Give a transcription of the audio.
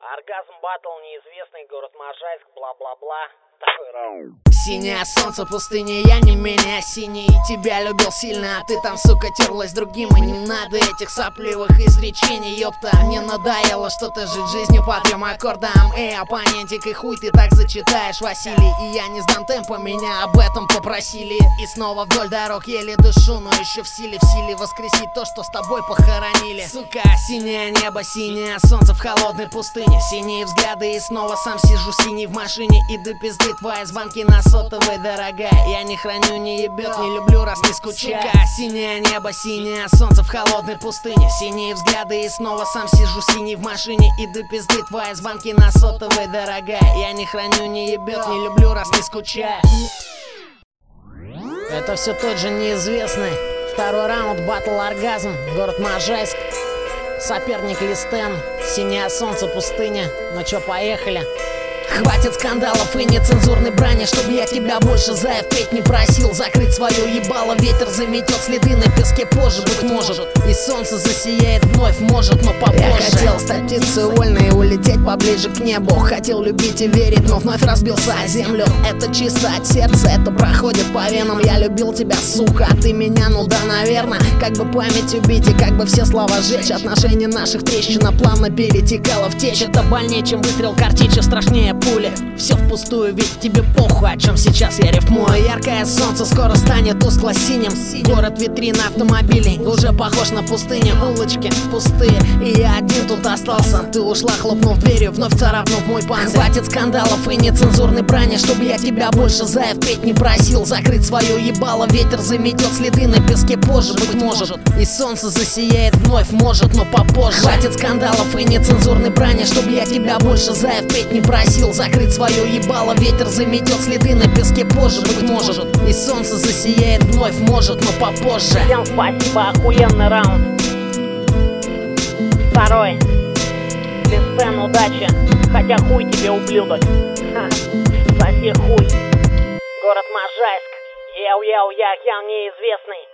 Оргазм батл, неизвестный, город Можайск, бла-бла-бла. Такой раунд. Синее солнце пустыни, я не менее синий. Тебя любил сильно, а ты там, сука, терлась другим. И не надо этих сопливых изречений, ёпта. Мне надоело что-то жить жизнью по 3 аккордам. Эй, оппонентик, и хуй ты так зачитаешь, Василий. И я не сдам темпа, меня об этом попросили. И снова вдоль дорог еле дышу, но еще в силе воскресить то, что с тобой похоронили. Сука, синее небо, синее солнце в холодной пустыне. Синие взгляды, и снова сам сижу синий в машине. И до пизды твои звонки на сотовой, дорогая. Я не храню, не ебет, не люблю, раз не скучаю. Сука, синее небо, синее солнце в холодной пустыне. Синие взгляды, и снова сам сижу синий в машине. И до пизды твои звонки на сотовой, дорогая. Я не храню, не ебет, не люблю, раз не скучаю. Это все тот же неизвестный. Второй раунд, батл оргазм, город Можайск. Соперник Листен, синее солнце пустыня. Ну чё, поехали. Хватит скандалов и нецензурной брани, чтобы я тебя больше за впредь не просил. Закрыть свое ебало, ветер заметет следы на песке позже, быть может. И солнце засияет вновь, может, но попозже. Я хотел стать птицей вольной и улететь поближе к небу. Хотел любить и верить, но вновь разбился о землю. Это чисто от сердца, это проходит по венам. Я любил тебя, сука, а ты меня, ну да, наверное. Как бы память убить и как бы все слова сжечь. Отношения наших трещина плавно перетекало в течь. Это больнее, чем выстрел картечи, страшнее пули. Все впустую, ведь тебе похуй, о чем сейчас я рифмую. Яркое солнце скоро станет тускло-синим. Город витрина автомобилей уже похож на пустыню. Улочки пустые, и я один тут остался. Ты ушла, хлопнув дверью, вновь царапнув мой панцирь. Хватит скандалов и нецензурной брани, чтобы я тебя больше за впредь не просил. Закрыть свое ебало, ветер заметет следы на песке позже, быть может. И солнце засияет вновь, может, но попозже. Хватит скандалов и нецензурной брани, чтобы я тебя больше за впредь не просил. Закрыть свое ебало, ветер заметет следы на песке позже, быть может. И солнце засияет вновь, может, но попозже. Всем спасибо, охуенный раунд. Второй. Листен, удачи. Хотя хуй тебе, ублюдок. Соси хуй. Город Можайск. Яу-яу-я, я неизвестный.